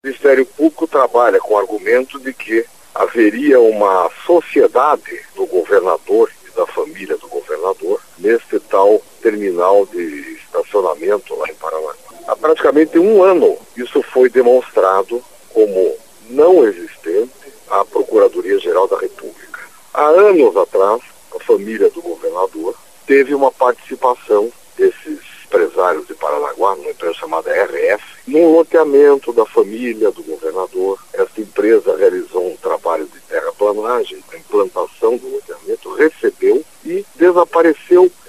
O Ministério Público trabalha com o argumento de que haveria uma sociedade do governador e da família do governador neste tal terminal de estacionamento lá em Paranaguá. Há praticamente um ano isso foi demonstrado como não existente à Procuradoria-Geral da República. Há anos atrás, a família do governador teve uma participação desses empresários de Paranaguá, numa empresa chamada RF, num loteamento da família do governador. Essa empresa realizou um trabalho de terraplanagem, a implantação do loteamento, recebeu e desapareceu